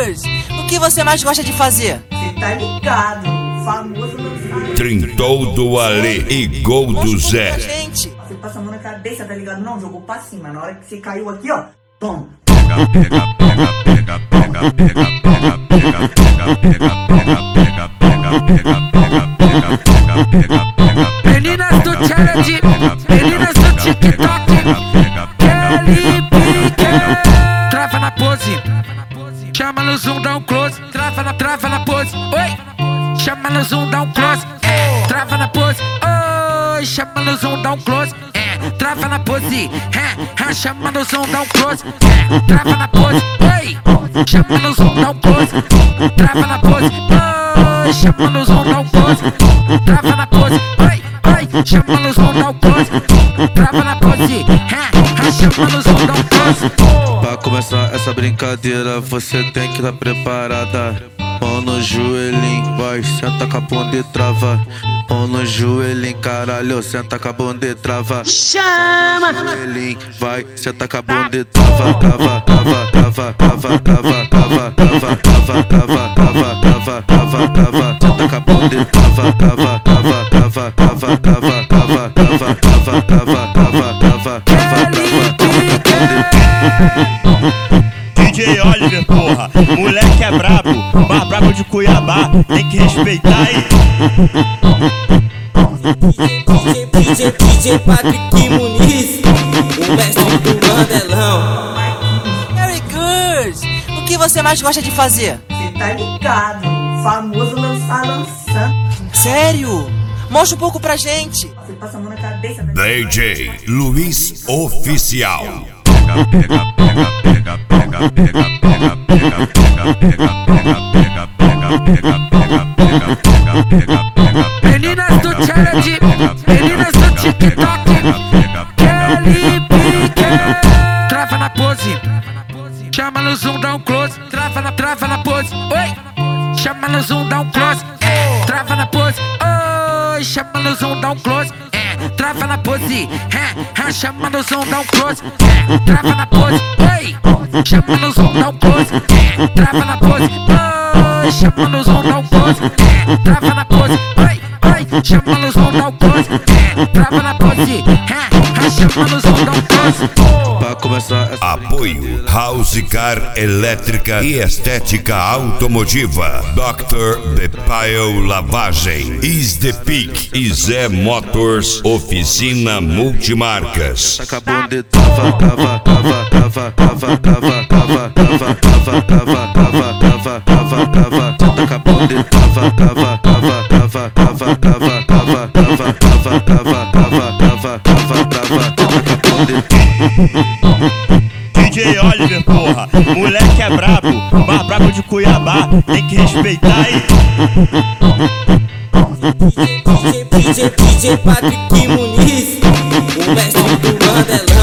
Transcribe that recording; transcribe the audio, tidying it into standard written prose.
Good! O que você mais gosta de fazer? Cê tá ligado, famoso dançarino. Trintou do Ale e gol do Zé. Gente, Você passa a mão na cabeça, tá ligado? Não, jogou pra cima. Na hora que você caiu aqui, ó, toma. Meninas do challenge, meninas do TikTok, Kelly Pique. Trava na pose, chama no zoom, dá um close. Trava na pose, oi. Chama no zoom, dá um close. Trava na pose, oi. Chama no zoom, dá um close. Trava na pose, chama no zoom, dá um close. Trava na pose, oi. Chama no zoom, dá um close. Trava na pose, oi. Chama no zoom, dá um close. Trava na pose, oi. Chama no zoom, dá um close. Trava na pose, chama no zoom, dá um close. Pra começar essa brincadeira, você tem que estar preparada. Mão no joelhinho, vai, senta com a bunda e trava. Mão no joelhinho, caralho, senta com a bunda e trava. Chama! Joelhinho, vai, senta com a bunda e trava. Trava, trava, trava, trava, trava, trava, trava, trava, trava, trava, trava, trava, trava. Senta com a bunda e trava, trava, trava, trava, trava, trava, trava, trava, trava, trava, trava, trava, DJ Oliver, porra, moleque é brabo, mais brabo de Cuiabá, tem que respeitar aí. DJ Patrick Muniz, o mestre do Mandelão. very good! O que você mais gosta de fazer? Cê tá ligado, famoso lançando. Sério? Mostra um pouco pra gente. Você passa a mão na cabeça, tá ligado? DJ Luiz Oficial. Meninas do challenge, meninas do TikTok, Kelly Pique. Trava na pose, chama no zoom, dá um close. Trava na pose, oi. Chama no zoom, dá um close. Trava na pose, oi. Chama no zoom, dá um close. Trava na pose, chama no zoom, dá um close. Trava na pose, oi. Chama no zoom, dá um close. Trava na pose, oi. Chama no zoom, dá um close. Trava na pose, oi. Chama no zoom, dá um close. Trava na pose, chama no zoom, dá um close. Pra começar essa Apoio House Car Elétrica e Estética Automotiva. Dr. Bepaio Lavagem, Is The Peak e Zé Motors Oficina Multimarcas. Taca a bunda e trava, trava, trava, trava, trava, trava, trava, trava, trava, trava, trava, trava, trava, trava. Taca a bunda e trava, trava, trava, trava, trava, trava, trava, trava, trava, trava, trava, trava, trava, trava. Taca a bunda e DJ Oliver, porra, moleque é brabo, mais brabo de Cuiabá, tem que respeitar aí. DJ Patrick Muniz, o mestre do Mandelão.